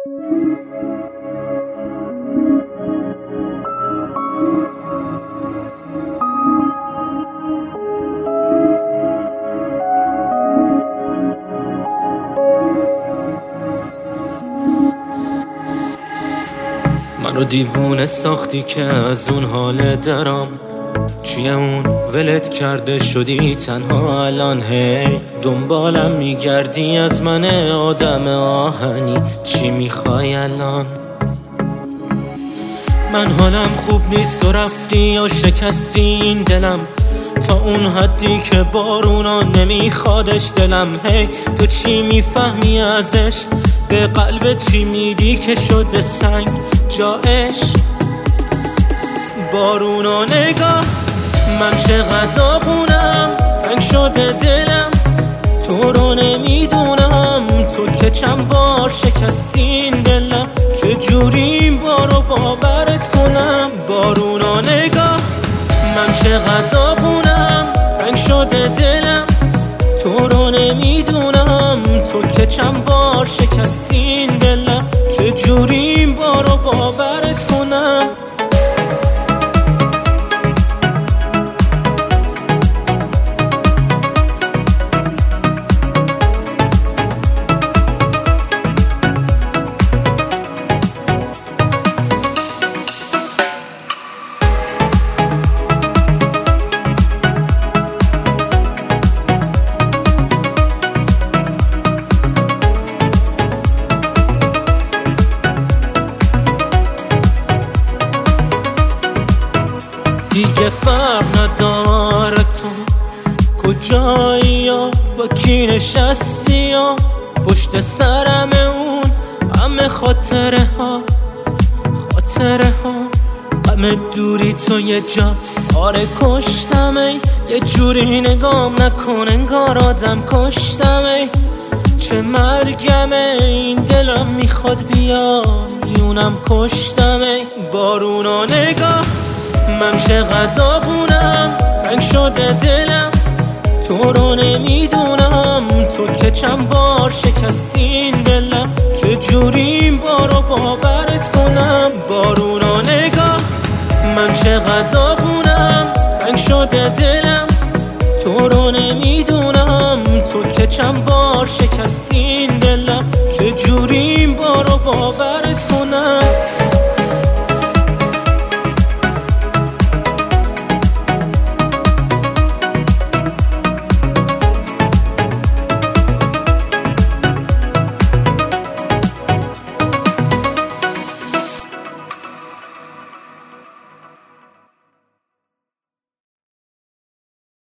منو دیوونه ساختی که از اون حال درام. چیه اون ولت کرده شدی تنها الان؟ هی دنبالم میگردی از من آدم آهنی، چی میخوای الان؟ من حالم خوب نیست و رفتی و شکستی این دلم تا اون حدی که بارونا نمیخوادش دلم. هی تو چی میفهمی ازش؟ به قلب چی میدی که شده سنگ جایش؟ بارونا نگاه من چقدر داغونم، تنگ شده دلم تو رو نمیدونم. تو که چند بار شکستین دلم، چجوری این بارو باورت کنم؟ بارونا نگاه من چقدر داغونم، تنگ شده دلم تو رو نمیدونم. تو که چند بار شکستین دلم، چجوری این بارو باورت کنم؟ دیگه فرق نداره تو کجایی یا با کی نشستی یا پشت سرم اون همه خاطره ها همه دوری تو یه جا آره کشتمه. یه جوری نگام نکن انگار آدم کشتمه. چه مرگمه این دلم میخواد بیایونم کشتمه. بارونا نگاه من چقدر داغونم، تنگ شده دلم تو رو نمیدونم. تو که چند بار شکستین دلم، چجوری این بارو باورت کنم؟ بارونا نگاه من چقدر داغونم، تنگ شده دلم تو رو نمیدونم. تو که چند بار شکستین دلم، چجوری این بارو باورت کنم؟